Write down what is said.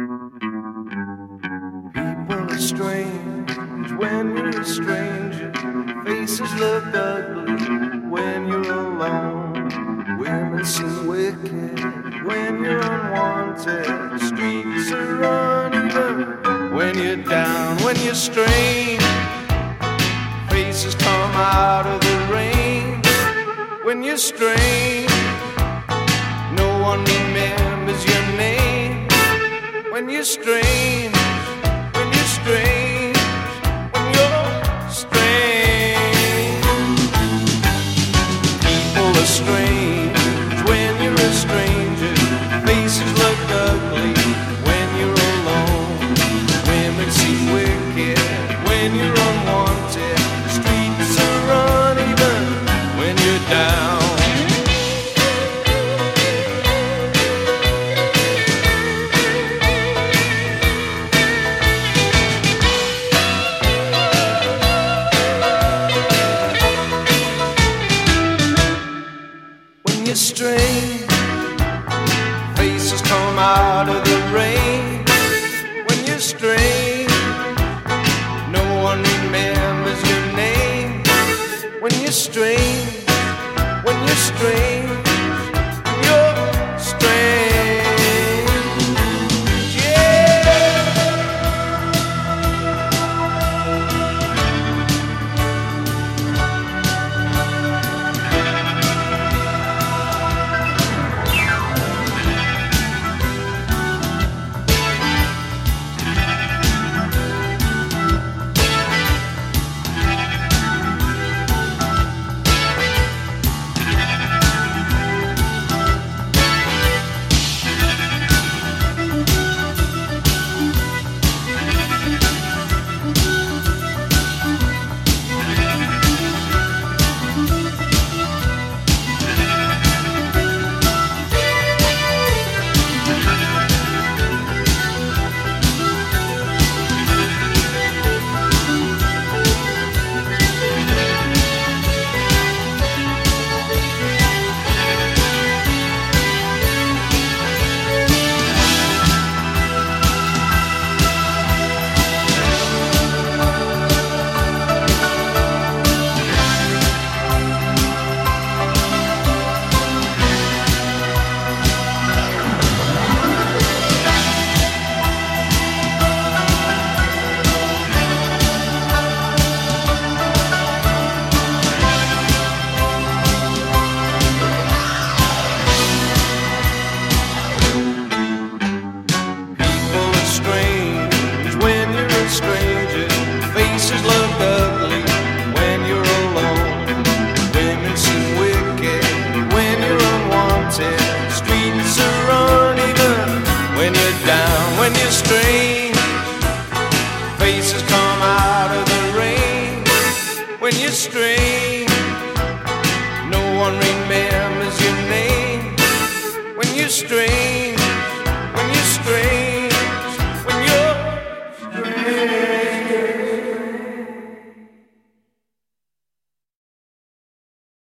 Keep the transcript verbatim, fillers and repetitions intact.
People are strange when you're a stranger. Faces look ugly when you're alone. Women seem wicked when you're unwanted. Streets are uneven when you're down, when you're strange. Faces come out of the rain when you're strange. No one remembers your name when you're strange. When you're strange. When you're strange. People are strange when you're a stranger. Faces look ugly when you're alone. Women seem wicked when you're unwanted. Streets are uneven when you're down. When you're strange, faces come out of the rain. When you're strange, no one remembers your name. When you're strange, when you're strange, you're strange. Yeah. Stranger, faces look ugly when you're alone. Women seem wicked when you're unwanted. Streets are uneven when you're down. When you're strange, faces come out of the rain. When you're strange, no one remembers your name. When you're strange.